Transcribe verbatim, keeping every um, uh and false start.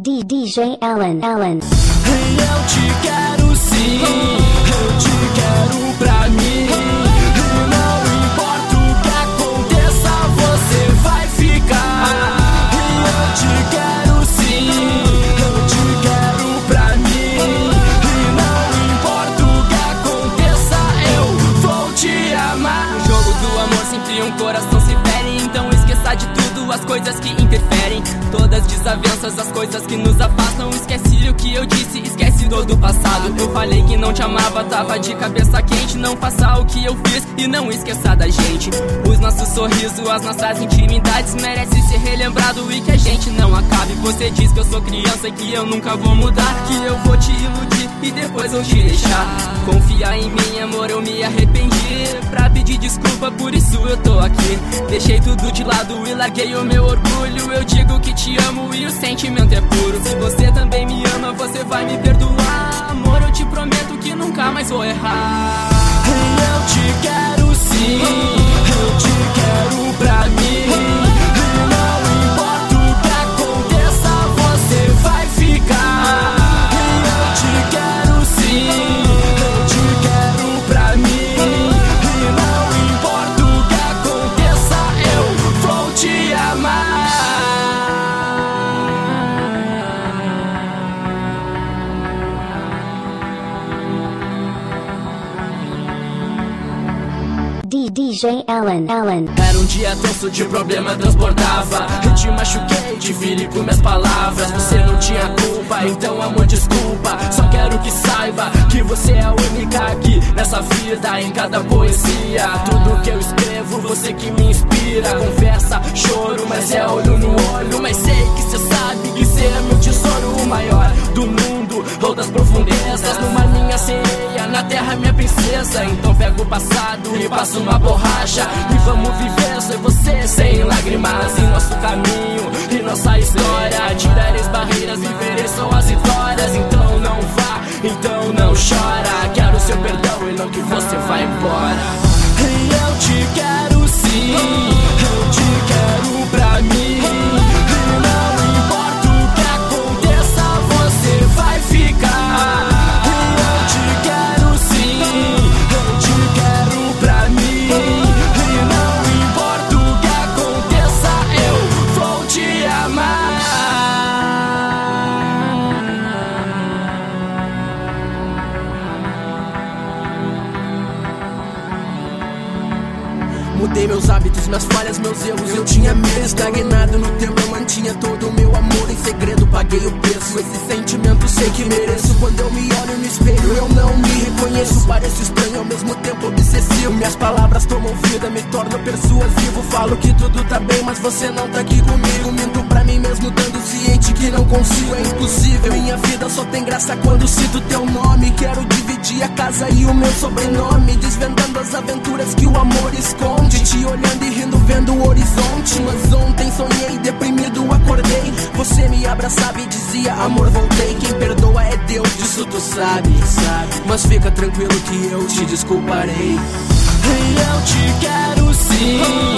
D J Alan, Alan. Eu te quero sim, eu te quero pra mim. E não importa o que aconteça, você vai ficar. Eu te quero sim, eu te quero pra mim. E não importa o que aconteça, eu vou te amar. No jogo do amor sempre um coração se fere, então esqueça de tudo, as coisas que interferem. Todas desavenças, as coisas que nos afastam. Esquece o que eu disse, esquece todo o passado. Eu falei que não te amava, tava de cabeça quente. Não faça o que eu fiz e não esqueça da gente. Os nossos sorrisos, as nossas intimidades merecem ser relembrado e que a gente não acabe. Você diz que eu sou criança e que eu nunca vou mudar, que eu vou te iludir e depois vou te deixar. Confia em mim, amor, eu me arrependi. Pra pedir desculpa, por isso eu tô aqui. Deixei tudo de lado e larguei o meu orgulho. Eu digo que te amo e o sentimento é puro. Se você também me ama, você vai me perdoar. Amor, eu te prometo que nunca mais vou errar. Eu te quero sim, eu te quero pra mim. E não importa o que aconteça, você vai ficar. Eu te quero sim, eu te quero pra mim. E não importa o que aconteça, eu vou te amar. D J Alan, Alan. Era um dia tenso, de problema transbordava. Eu te machuquei, te feri com minhas palavras. Você não tinha culpa, então amor, desculpa. Só quero que saiba que você é a única aqui nessa vida, em cada poesia. Tudo que eu escrevo, você que me inspira. Conversa, choro, mas é olho no olho. Mas sei que cê sabe que cê é meu tesouro, o maior do mundo ou das profundezas. Numa linha sereia, na terra minha princesa. Então pega o passado e passa uma borracha e vamos viver só você, sem lágrimas, em nosso caminho e nossa história. Tirareis barreiras, viverei só as vitórias. Então não vá, então não chora. Quero seu perdão e não que você vá embora. Eu te quero sim, eu te quero pra mim. E não importa o que aconteça, você vai ficar. Eu te quero sim, eu te quero pra mim. E não importa o que aconteça, eu vou te amar. Mudei meus hábitos, minhas falhas, meus erros. Eu tinha medo, estagnado no tempo. Eu mantinha todo o meu amor em segredo, paguei o preço. Esse sentimento sei que mereço. Quando eu me olho no espelho, eu não me reconheço. Pareço estranho, ao mesmo tempo obsessivo. Minhas palavras tomam vida, me torno persuasivo. Falo que tudo tá bem, mas você não tá aqui comigo. Minto pra mim mesmo, dando ciente que não consigo. É impossível, minha vida só tem graça quando cito teu nome. Quero dividir a casa e o meu sobrenome, desvendando as aventuras que o amor esconde. Te olhando e rindo, vendo o horizonte. Mas ontem sonhei, deprimido acordei. Você me abraçava e dizia, amor, voltei. Quem perdoa é Deus, disso tu sabe, sabe. Mas fica tranquilo que eu te desculparei. Eu te quero sim,